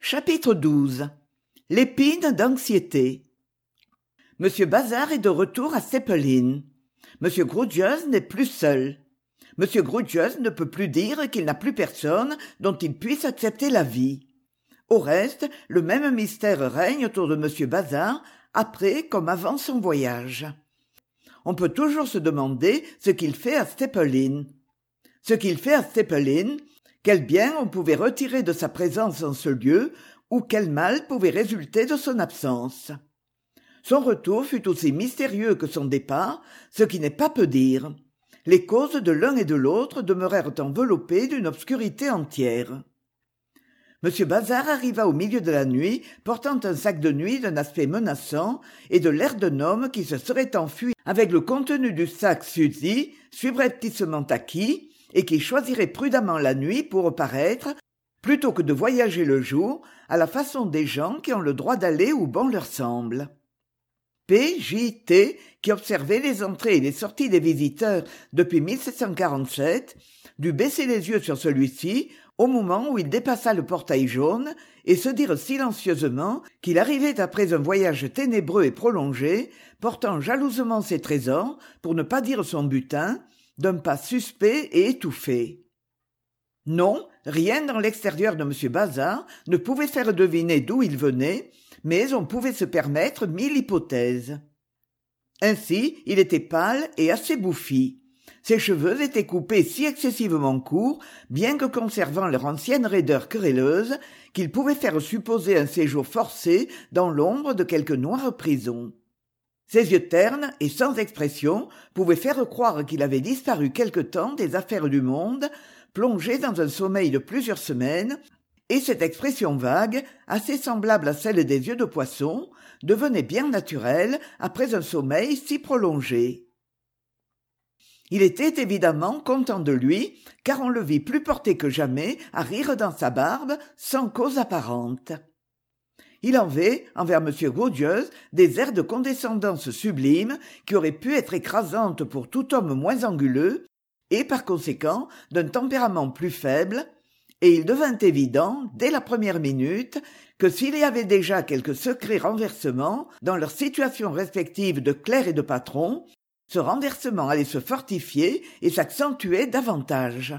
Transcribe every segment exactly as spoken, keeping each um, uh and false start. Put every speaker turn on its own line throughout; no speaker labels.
Chapitre douze. L'épine d'anxiété. Monsieur Bazard est de retour à Seppelin. Monsieur Grewgious n'est plus seul. Monsieur Grewgious ne peut plus dire qu'il n'a plus personne dont il puisse accepter la vie. Au reste, le même mystère règne autour de Monsieur Bazard, après comme avant son voyage. On peut toujours se demander ce qu'il fait à Seppelin. Ce qu'il fait à Seppelin, quel bien on pouvait retirer de sa présence en ce lieu, ou quel mal pouvait résulter de son absence. Son retour fut aussi mystérieux que son départ, ce qui n'est pas peu dire. Les causes de l'un et de l'autre demeurèrent enveloppées d'une obscurité entière. Monsieur Bazard arriva au milieu de la nuit, portant un sac de nuit d'un aspect menaçant et de l'air d'un homme qui se serait enfui avec le contenu du sac Suzy, subrepticement acquis, et qui choisirait prudemment la nuit pour reparaître, plutôt que de voyager le jour, à la façon des gens qui ont le droit d'aller où bon leur semble. P. J. T., qui observait les entrées et les sorties des visiteurs depuis mille sept cent quarante-sept, dut baisser les yeux sur celui-ci au moment où il dépassa le portail jaune et se dire silencieusement qu'il arrivait après un voyage ténébreux et prolongé, portant jalousement ses trésors, pour ne pas dire son butin, d'un pas suspect et étouffé. Non, rien dans l'extérieur de M. Bazard ne pouvait faire deviner d'où il venait, mais on pouvait se permettre mille hypothèses. Ainsi, il était pâle et assez bouffi. Ses cheveux étaient coupés si excessivement courts, bien que conservant leur ancienne raideur querelleuse, qu'il pouvait faire supposer un séjour forcé dans l'ombre de quelque noire prison. Ses yeux ternes et sans expression pouvaient faire croire qu'il avait disparu quelque temps des affaires du monde, plongé dans un sommeil de plusieurs semaines, et cette expression vague, assez semblable à celle des yeux de poisson, devenait bien naturelle après un sommeil si prolongé. Il était évidemment content de lui, car on le vit plus porté que jamais à rire dans sa barbe, sans cause apparente. Il avait, envers M. Grewgious, des airs de condescendance sublime qui auraient pu être écrasantes pour tout homme moins anguleux, et par conséquent d'un tempérament plus faible, et il devint évident, dès la première minute, que s'il y avait déjà quelque secret renversement dans leurs situations respectives de clerc et de patron, ce renversement allait se fortifier et s'accentuer davantage.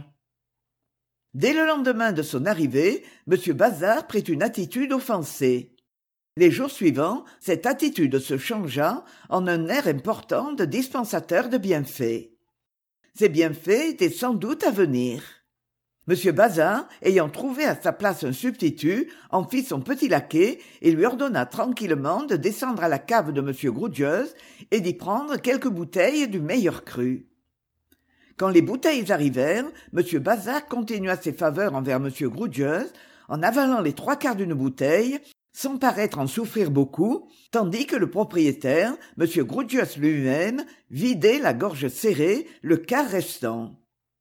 Dès le lendemain de son arrivée, M. Bazard prit une attitude offensée. Les jours suivants, cette attitude se changea en un air important de dispensateur de bienfaits. Ces bienfaits étaient sans doute à venir. M. Bazard, ayant trouvé à sa place un substitut, en fit son petit laquais et lui ordonna tranquillement de descendre à la cave de M. Grewgious et d'y prendre quelques bouteilles du meilleur cru. Quand les bouteilles arrivèrent, M. Bazard continua ses faveurs envers M. Grewgious en avalant les trois quarts d'une bouteille, sans paraître en souffrir beaucoup, tandis que le propriétaire, M. Grewgious lui-même, vidait la gorge serrée le quart restant.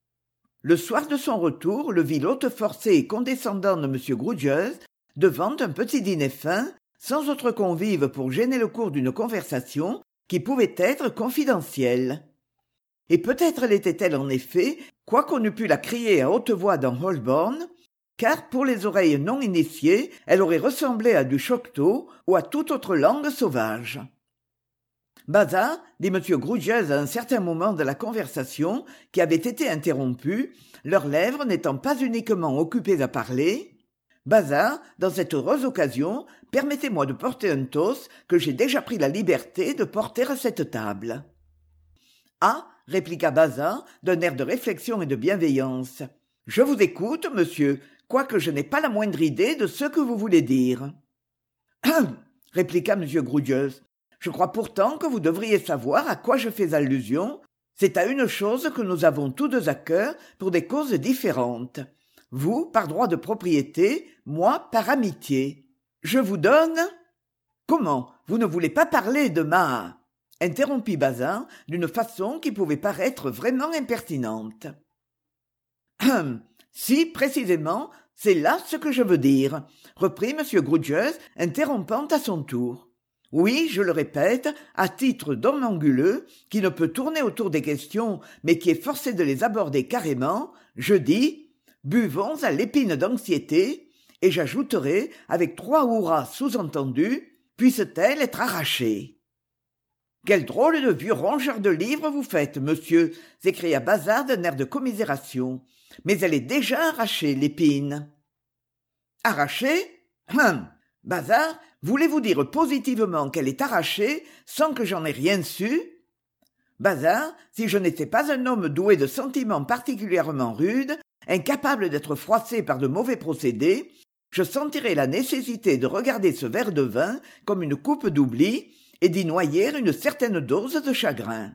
Le soir de son retour, le vit l'hôte forcé et condescendant de M. Grewgious devant un petit dîner fin, sans autre convive pour gêner le cours d'une conversation qui pouvait être confidentielle. Et peut-être l'était-elle en effet, quoiqu'on eût pu la crier à haute voix dans Holborn, car pour les oreilles non initiées, elle aurait ressemblé à du choctaw ou à toute autre langue sauvage. Bazard, dit M. Grewgious à un certain moment de la conversation qui avait été interrompue, leurs lèvres n'étant pas uniquement occupées à parler, Bazard, dans cette heureuse occasion, permettez-moi de porter un toast que j'ai déjà pris la liberté de porter à cette table. Ah, répliqua Bazard d'un air de réflexion et de bienveillance. Je vous écoute, monsieur, quoique je n'ai pas la moindre idée de ce que vous voulez dire. Hum, répliqua M. Grewgious. Je crois pourtant que vous devriez savoir à quoi je fais allusion. C'est à une chose que nous avons tous deux à cœur pour des causes différentes. Vous, par droit de propriété, moi, par amitié. Je vous donne... Comment, vous ne voulez pas parler de ma... interrompit Bazard d'une façon qui pouvait paraître vraiment impertinente. Hum, si, précisément, c'est là ce que je veux dire, reprit M. Grewgious, interrompant à son tour. Oui, je le répète, à titre d'homme anguleux, qui ne peut tourner autour des questions, mais qui est forcé de les aborder carrément, je dis, buvons à l'épine d'anxiété, et j'ajouterai, avec trois hurrahs sous-entendus, puisse-t-elle être arrachée. Quel drôle de vieux rongeur de livres vous faites, monsieur, s'écria Bazard d'un air de commisération. Mais elle est déjà arrachée, l'épine. Arrachée? Hum. Bazard, voulez-vous dire positivement qu'elle est arrachée sans que j'en ai rien su? Bazard, si je n'étais pas un homme doué de sentiments particulièrement rudes, incapable d'être froissé par de mauvais procédés, je sentirais la nécessité de regarder ce verre de vin comme une coupe d'oubli et d'y noyer une certaine dose de chagrin.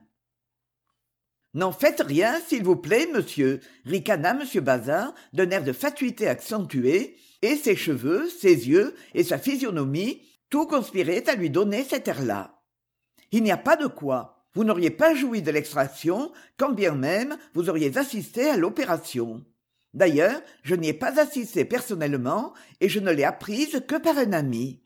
N'en faites rien, s'il vous plaît, monsieur, ricana M. Bazard d'un air de fatuité accentué, et ses cheveux, ses yeux et sa physionomie, tout conspiraient à lui donner cet air-là. Il n'y a pas de quoi. Vous n'auriez pas joui de l'extraction, quand bien même vous auriez assisté à l'opération. D'ailleurs, je n'y ai pas assisté personnellement, et je ne l'ai apprise que par un ami.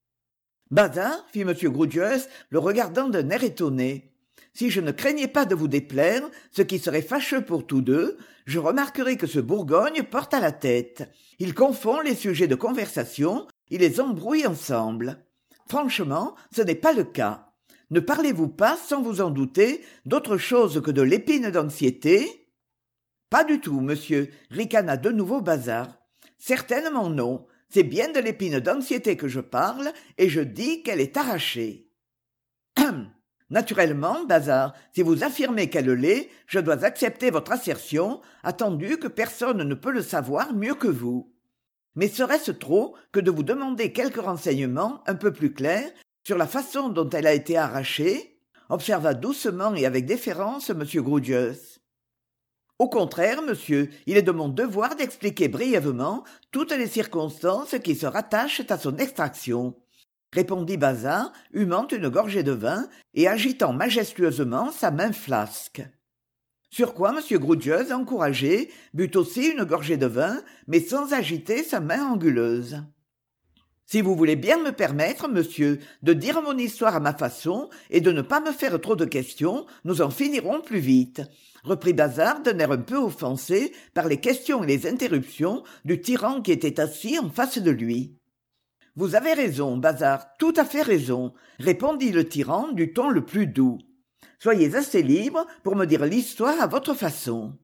Bazard, fit M. Groudius, le regardant d'un air étonné. Si je ne craignais pas de vous déplaire, ce qui serait fâcheux pour tous deux, je remarquerai que ce Bourgogne porte à la tête. Il confond les sujets de conversation, il les embrouille ensemble. Franchement, ce n'est pas le cas. Ne parlez-vous pas, sans vous en douter, d'autre chose que de l'épine d'anxiété? Pas du tout, monsieur, ricana de nouveau Bazard. Certainement non. C'est bien de l'épine d'anxiété que je parle, et je dis qu'elle est arrachée. Hum. Naturellement, Bazard, si vous affirmez qu'elle l'est, je dois accepter votre assertion, attendu que personne ne peut le savoir mieux que vous. Mais serait-ce trop que de vous demander quelques renseignements un peu plus clairs sur la façon dont elle a été arrachée? Observa doucement et avec déférence M. Groudius. Au contraire, monsieur, il est de mon devoir d'expliquer brièvement toutes les circonstances qui se rattachent à son extraction, répondit Bazard, humant une gorgée de vin et agitant majestueusement sa main flasque. Sur quoi M. Groudius, encouragé, but aussi une gorgée de vin, mais sans agiter sa main anguleuse. Si vous voulez bien me permettre, monsieur, de dire mon histoire à ma façon et de ne pas me faire trop de questions, nous en finirons plus vite, reprit Bazard d'un air un peu offensé par les questions et les interruptions du tyran qui était assis en face de lui. Vous avez raison, Bazard, tout à fait raison, répondit le tyran du ton le plus doux. Soyez assez libre pour me dire l'histoire à votre façon.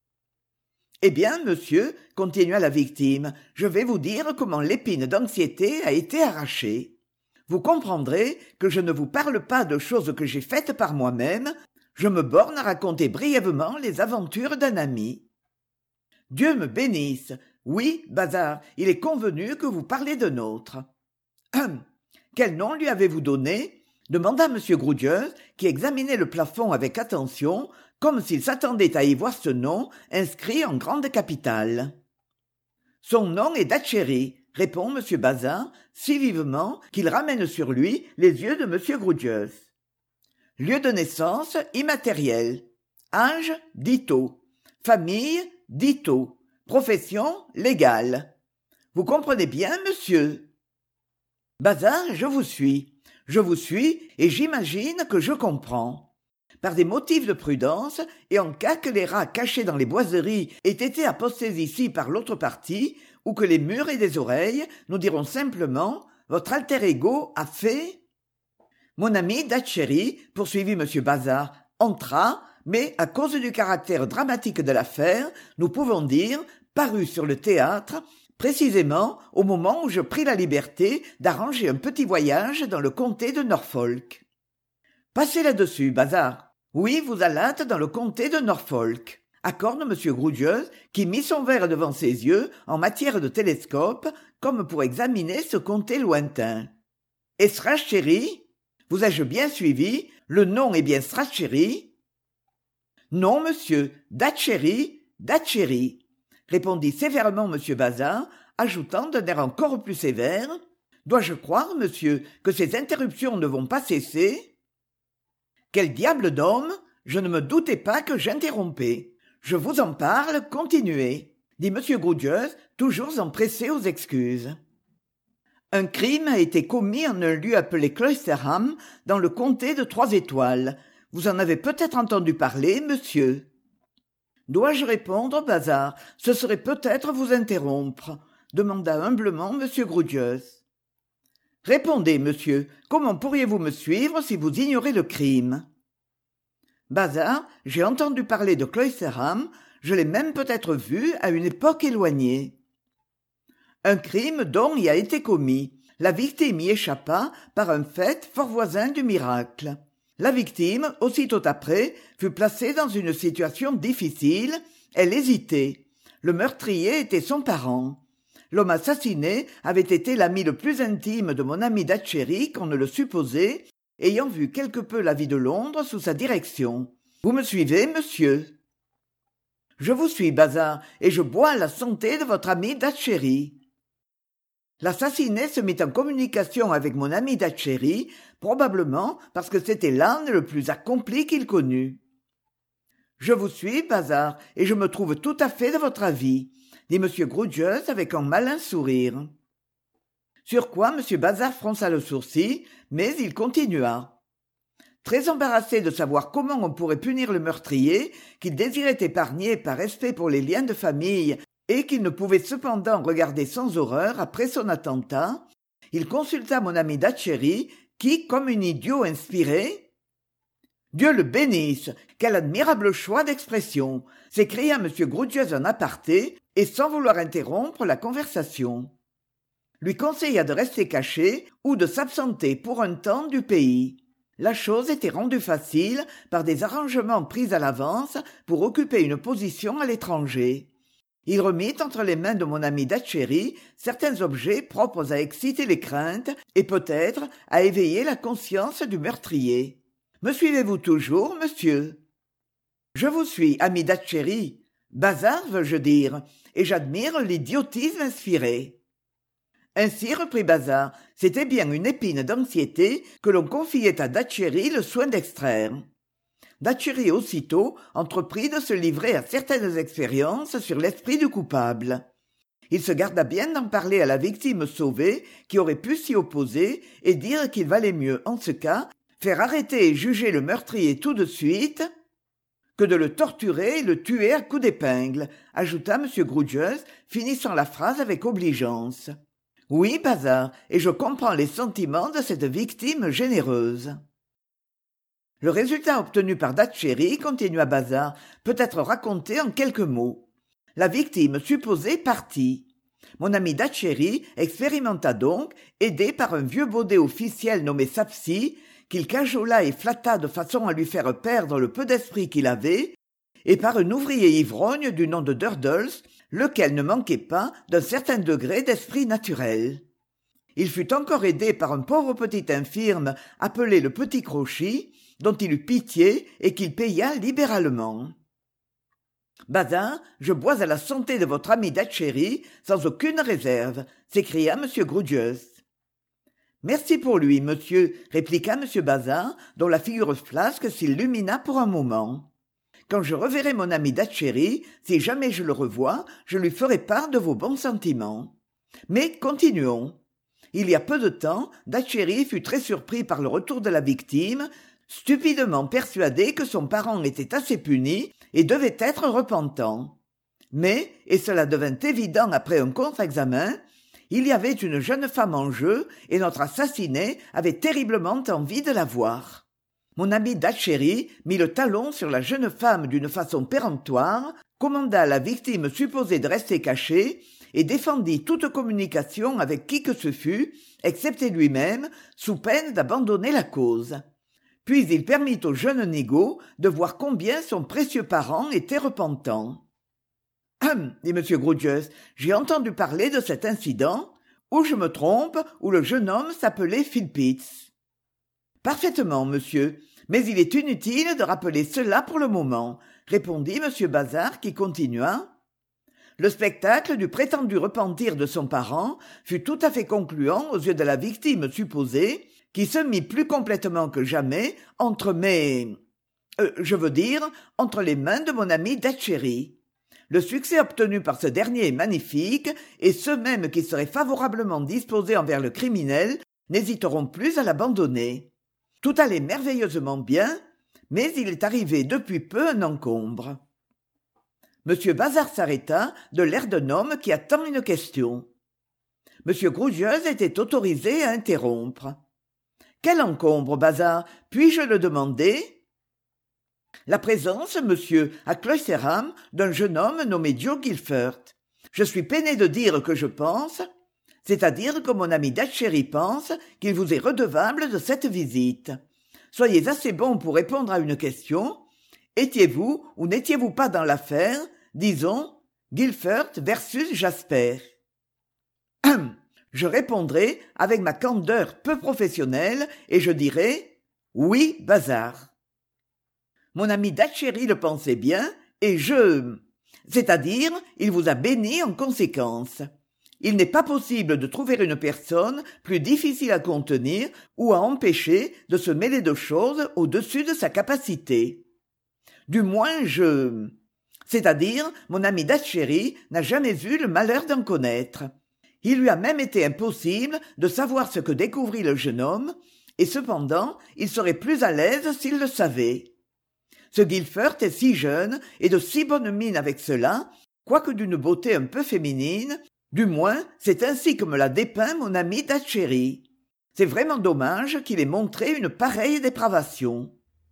Eh bien, monsieur, continua la victime, je vais vous dire comment l'épine d'anxiété a été arrachée. Vous comprendrez que je ne vous parle pas de choses que j'ai faites par moi-même, je me borne à raconter brièvement les aventures d'un ami. Dieu me bénisse. Oui, Bazard, il est convenu que vous parlez de nôtre. Hum. Quel nom lui avez-vous donné? Demanda M. Groudius, qui examinait le plafond avec attention, comme s'il s'attendait à y voir ce nom inscrit en grande capitale. Son nom est Datchery, répond M. Bazin, si vivement qu'il ramène sur lui les yeux de M. Groudius. Lieu de naissance immatériel. Âge dito. Famille dito. Profession légale. Vous comprenez bien, monsieur? Bazin, je vous suis. Je vous suis et j'imagine que je comprends. Par des motifs de prudence, et en cas que les rats cachés dans les boiseries aient été apostés ici par l'autre partie, ou que les murs aient des oreilles, nous dirons simplement « Votre alter ego a fait… » Mon ami Datchery, poursuivit M. Bazard, entra, mais à cause du caractère dramatique de l'affaire, nous pouvons dire, parut sur le théâtre, précisément au moment où je pris la liberté d'arranger un petit voyage dans le comté de Norfolk. Passez là-dessus, Bazard. Oui, vous allâtes dans le comté de Norfolk, accorde M. Groudius, qui mit son verre devant ses yeux en matière de télescope, comme pour examiner ce comté lointain. Et Strachey? Vous ai-je bien suivi? Le nom est bien Strachey? Non, monsieur, Datchery, Datchery, répondit sévèrement M. Bazin, ajoutant d'un air encore plus sévère. Dois-je croire, monsieur, que ces interruptions ne vont pas cesser? Quel diable d'homme! Je ne me doutais pas que j'interrompais. Je vous en parle, continuez, dit M. Groudius, toujours empressé aux excuses. Un crime a été commis en un lieu appelé Cloisterham, dans le comté de Trois-Étoiles. Vous en avez peut-être entendu parler, monsieur. Dois-je répondre, Bazard? Ce serait peut-être vous interrompre. demanda humblement m Grewgious. Répondez, monsieur, comment pourriez-vous me suivre si vous ignorez le crime? Bazard, j'ai entendu parler de Cloisterham, je l'ai même peut-être vu à une époque éloignée. Un crime dont y a été commis. La victime y échappa par un fait fort voisin du miracle. La victime, aussitôt après, fut placée dans une situation difficile, elle hésitait. Le meurtrier était son parent. L'homme assassiné avait été l'ami le plus intime de mon ami Datchery qu'on ne le supposait, ayant vu quelque peu la vie de Londres sous sa direction. Vous me suivez, monsieur? Je vous suis, Bazard, et je bois à la santé de votre ami Datchery. L'assassiné se mit en communication avec mon ami Datchery, probablement parce que c'était l'âne le plus accompli qu'il connût. Je vous suis, Bazard, et je me trouve tout à fait de votre avis, dit m Grewgious avec un malin sourire. Sur quoi m Bazard fronça le sourcil, mais il continua. Très embarrassé de savoir comment on pourrait punir le meurtrier, qu'il désirait épargner par respect pour les liens de famille et qu'il ne pouvait cependant regarder sans horreur après son attentat, il consulta mon ami Datchery, qui, comme un idiot inspiré, « Dieu le bénisse! Quel admirable choix d'expression !» s'écria m Grewgious en aparté, et sans vouloir interrompre la conversation. Lui conseilla de rester caché ou de s'absenter pour un temps du pays. La chose était rendue facile par des arrangements pris à l'avance pour occuper une position à l'étranger. Il remit entre les mains de mon ami Datchery certains objets propres à exciter les craintes et peut-être à éveiller la conscience du meurtrier. Me suivez-vous toujours, monsieur? Je vous suis, ami Datchery. Bazard, veux-je dire, et j'admire l'idiotisme inspiré. Ainsi, reprit Bazard, c'était bien une épine d'anxiété que l'on confiait à Datchery le soin d'extraire. Datchery aussitôt entreprit de se livrer à certaines expériences sur l'esprit du coupable. Il se garda bien d'en parler à la victime sauvée qui aurait pu s'y opposer et dire qu'il valait mieux, en ce cas, faire arrêter et juger le meurtrier tout de suite que de le torturer et le tuer à coups d'épingle, ajouta m Grewgious, finissant la phrase avec obligeance. Oui, Bazard, et je comprends les sentiments de cette victime généreuse. Le résultat obtenu par Datchery, continua Bazard, peut être raconté en quelques mots. La victime supposée partit. Mon ami Datchery expérimenta donc, aidé par un vieux baudet officiel nommé Sapsy, qu'il cajola et flatta de façon à lui faire perdre le peu d'esprit qu'il avait, et par un ouvrier ivrogne du nom de Durdles, lequel ne manquait pas d'un certain degré d'esprit naturel. Il fut encore aidé par un pauvre petit infirme appelé le petit Crochy, dont il eut pitié et qu'il paya libéralement. Bazin, je bois à la santé de votre ami Datchery sans aucune réserve, s'écria m Grewgious. Merci pour lui, monsieur, répliqua m Bazin, dont la figure flasque s'illumina pour un moment. Quand je reverrai mon ami Datchery, si jamais je le revois, je lui ferai part de vos bons sentiments. Mais continuons. Il y a peu de temps, Datchery fut très surpris par le retour de la victime, stupidement persuadé que son parent était assez puni et devait être repentant. Mais, et cela devint évident après un contre-examen, il y avait une jeune femme en jeu et notre assassiné avait terriblement envie de la voir. Mon ami Datchery mit le talon sur la jeune femme d'une façon péremptoire, commanda à la victime supposée de rester cachée et défendit toute communication avec qui que ce fût, excepté lui-même, sous peine d'abandonner la cause. Puis il permit au jeune négo de voir combien son précieux parent était repentant. « Hum, dit m Grewgious, j'ai entendu parler de cet incident, ou je me trompe, ou le jeune homme s'appelait Philpitts. »« Parfaitement, monsieur, mais il est inutile de rappeler cela pour le moment, » répondit m Bazard qui continua. Le spectacle du prétendu repentir de son parent fut tout à fait concluant aux yeux de la victime supposée, qui se mit plus complètement que jamais entre mes... Euh, je veux dire, entre les mains de mon ami Datchery. Le succès obtenu par ce dernier est magnifique, et ceux mêmes qui seraient favorablement disposés envers le criminel n'hésiteront plus à l'abandonner. Tout allait merveilleusement bien, mais il est arrivé depuis peu un encombre. M Bazard s'arrêta, de l'air d'un homme qui attend une question. M. Groudieuze était autorisé à interrompre. « Quel encombre, Bazard, puis-je le demander ?» La présence, monsieur, à Cloisterham, d'un jeune homme nommé Joe Guilford. Je suis peiné de dire que je pense, c'est-à-dire que mon ami Datchery pense qu'il vous est redevable de cette visite. Soyez assez bon pour répondre à une question. Étiez-vous ou n'étiez-vous pas dans l'affaire, disons, Guilford versus Jasper? Hum, je répondrai avec ma candeur peu professionnelle et je dirai « Oui, Bazard ». Mon ami Datchery le pensait bien et je... C'est-à-dire, il vous a béni en conséquence. Il n'est pas possible de trouver une personne plus difficile à contenir ou à empêcher de se mêler de choses au-dessus de sa capacité. Du moins, je... C'est-à-dire, mon ami Datchery n'a jamais eu le malheur d'en connaître. Il lui a même été impossible de savoir ce que découvrit le jeune homme, et cependant, il serait plus à l'aise s'il le savait. Ce Guilford est si jeune et de si bonne mine avec cela, quoique d'une beauté un peu féminine, du moins c'est ainsi que me l'a dépeint mon ami Datchery. C'est vraiment dommage qu'il ait montré une pareille dépravation.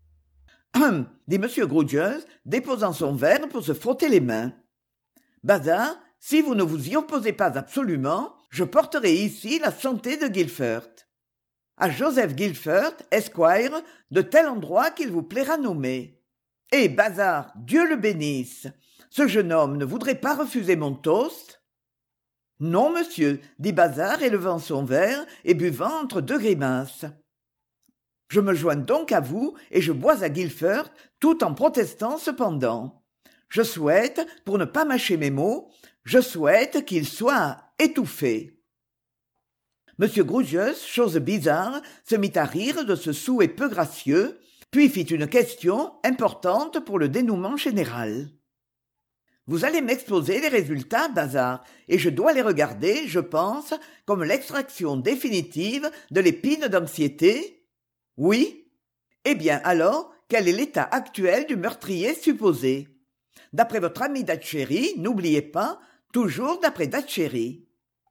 « Hum !» dit M. Groudieuze, déposant son verre pour se frotter les mains. « Bazard, si vous ne vous y opposez pas absolument, je porterai ici la santé de Guilford. À Joseph Guilford, Esquire, de tel endroit qu'il vous plaira nommer. Eh, Bazard, Dieu le bénisse. Ce jeune homme ne voudrait pas refuser mon toast? » « Non, monsieur, » dit Bazard, élevant son verre et buvant entre deux grimaces. « Je me joins donc à vous et je bois à Guilford, tout en protestant cependant. Je souhaite, pour ne pas mâcher mes mots, je souhaite qu'il soit étouffé. » Monsieur Groudieuze, chose bizarre, se mit à rire de ce souhait peu gracieux, puis fit une question importante pour le dénouement général. « Vous allez m'exposer les résultats, Bazard, et je dois les regarder, je pense, comme l'extraction définitive de l'épine d'anxiété? Oui? Eh bien, alors, quel est l'état actuel du meurtrier supposé? D'après votre ami Datchery, n'oubliez pas, toujours d'après Datchery. »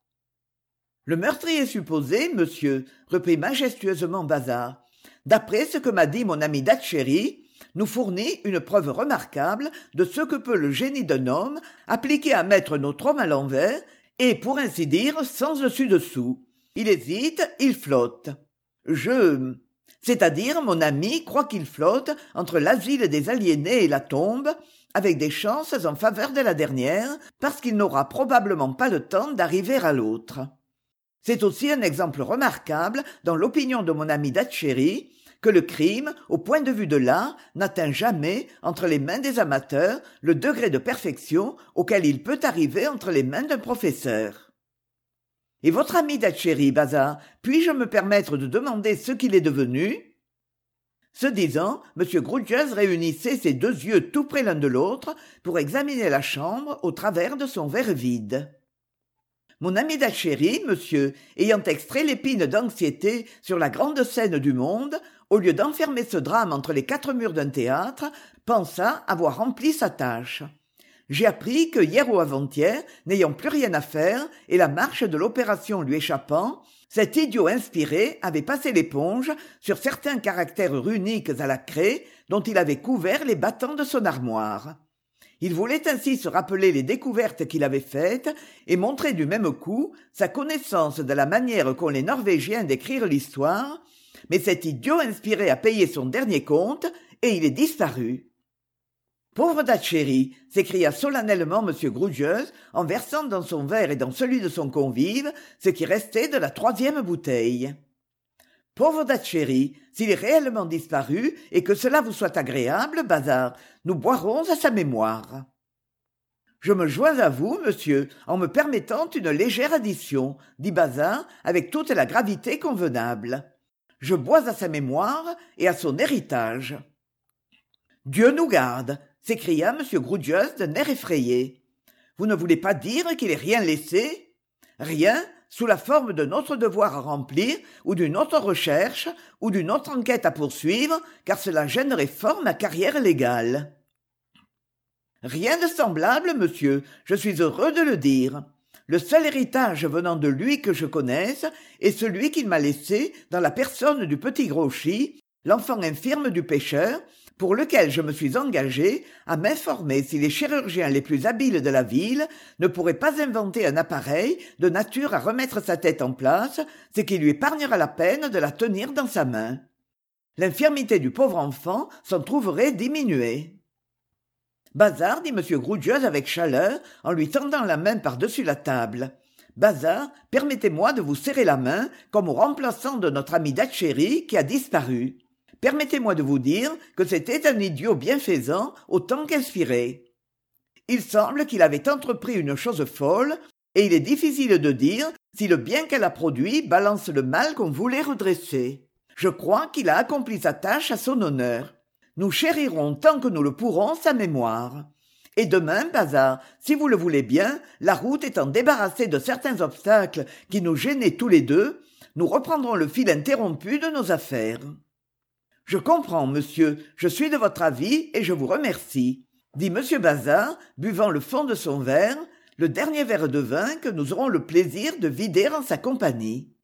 « Le meurtrier supposé, monsieur, reprit majestueusement Bazard, d'après ce que m'a dit mon ami Datchery, nous fournit une preuve remarquable de ce que peut le génie d'un homme appliqué à mettre notre homme à l'envers et, pour ainsi dire, sans dessus-dessous. Il hésite, il flotte. Je... C'est-à-dire, mon ami croit qu'il flotte entre l'asile des aliénés et la tombe, avec des chances en faveur de la dernière, parce qu'il n'aura probablement pas le temps d'arriver à l'autre. C'est aussi un exemple remarquable, dans l'opinion de mon ami Datchery, que le crime, au point de vue de l'art, n'atteint jamais, entre les mains des amateurs, le degré de perfection auquel il peut arriver entre les mains d'un professeur. Et votre ami Datchery, Bazard, puis-je me permettre de demander ce qu'il est devenu? Ce disant, M. Groudieuze réunissait ses deux yeux tout près l'un de l'autre pour examiner la chambre au travers de son verre vide. Mon ami Datchery, monsieur, ayant extrait l'épine d'anxiété sur la grande scène du monde, au lieu d'enfermer ce drame entre les quatre murs d'un théâtre, pensa avoir rempli sa tâche. J'ai appris que hier ou avant-hier, n'ayant plus rien à faire, et la marche de l'opération lui échappant, cet idiot inspiré avait passé l'éponge sur certains caractères runiques à la craie dont il avait couvert les battants de son armoire. Il voulait ainsi se rappeler les découvertes qu'il avait faites et montrer du même coup sa connaissance de la manière qu'ont les Norvégiens d'écrire l'histoire, mais cet idiot inspiré a payé son dernier compte et il est disparu. « Pauvre Datchery !» s'écria solennellement M. Groudieuze en versant dans son verre et dans celui de son convive ce qui restait de la troisième bouteille. « Pauvre Datchery, s'il est réellement disparu et que cela vous soit agréable, Bazard, nous boirons à sa mémoire. »« Je me joins à vous, monsieur, en me permettant une légère addition, » dit Bazard avec toute la gravité convenable. « Je bois à sa mémoire et à son héritage. »« Dieu nous garde !» s'écria M. Groudieuze d'un air effrayé. « Vous ne voulez pas dire qu'il ait rien laissé? Rien, sous la forme d'un autre devoir à remplir, ou d'une autre recherche, ou d'une autre enquête à poursuivre, car cela gênerait fort ma carrière légale. » « Rien de semblable, monsieur, je suis heureux de le dire. Le seul héritage venant de lui que je connaisse est celui qu'il m'a laissé dans la personne du petit Grouchy, l'enfant infirme du pêcheur, pour lequel je me suis engagé à m'informer si les chirurgiens les plus habiles de la ville ne pourraient pas inventer un appareil de nature à remettre sa tête en place, ce qui lui épargnera la peine de la tenir dans sa main. L'infirmité du pauvre enfant s'en trouverait diminuée. Bazard, dit M. Groudieux avec chaleur, en lui tendant la main par-dessus la table. Bazard, permettez-moi de vous serrer la main comme au remplaçant de notre ami Datchéry qui a disparu. Permettez-moi de vous dire que c'était un idiot bienfaisant autant qu'inspiré. Il semble qu'il avait entrepris une chose folle, et il est difficile de dire si le bien qu'elle a produit balance le mal qu'on voulait redresser. Je crois qu'il a accompli sa tâche à son honneur. Nous chérirons tant que nous le pourrons sa mémoire. Et demain, Bazard, si vous le voulez bien, la route étant débarrassée de certains obstacles qui nous gênaient tous les deux, nous reprendrons le fil interrompu de nos affaires. Je comprends, monsieur, je suis de votre avis et je vous remercie, dit M. Bazard, buvant le fond de son verre, le dernier verre de vin que nous aurons le plaisir de vider en sa compagnie.